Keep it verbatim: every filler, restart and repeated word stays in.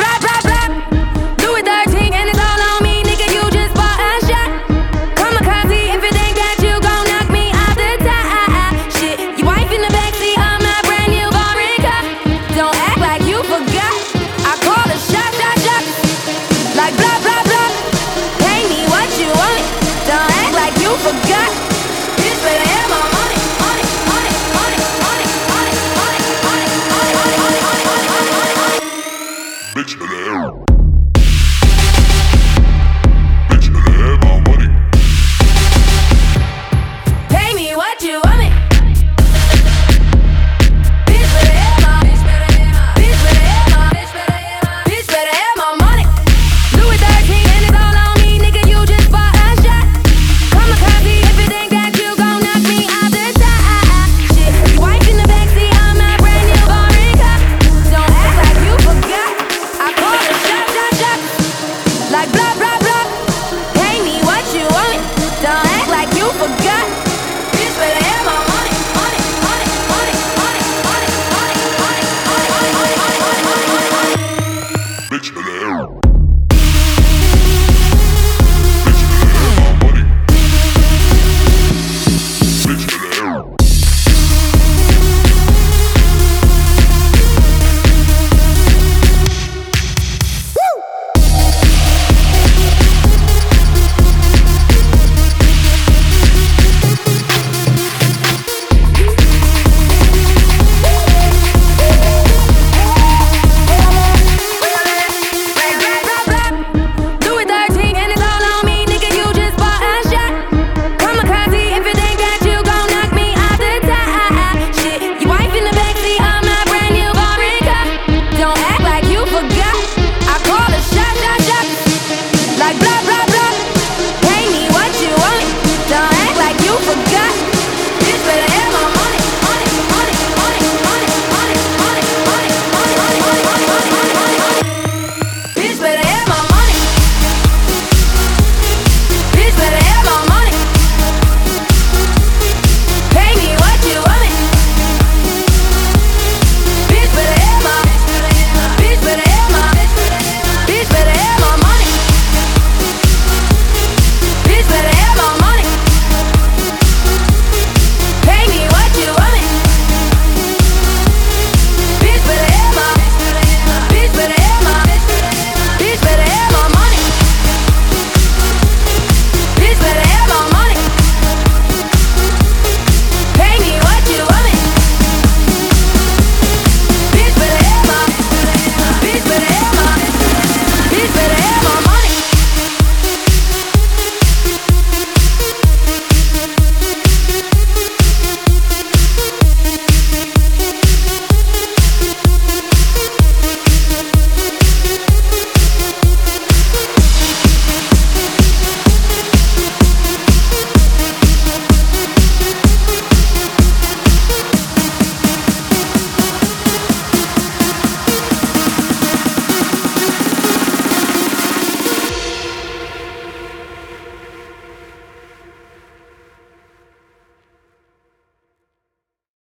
blah, blah, blah. Louis thirteen and it's all on me, nigga, you just bought a shot. Kamikaze if you think that you gon' knock me off the top. Shit, your wife in the backseat of my brand new foreign car. Don't act like you forgot. I call a shot, shot, shot. Like blah, blah, blah. Pay me what you want. Don't act like you forgot. Bitch, better have my money, money, money, money, money, money, money, money, money, money, money, money, money, money. Bitch, better have.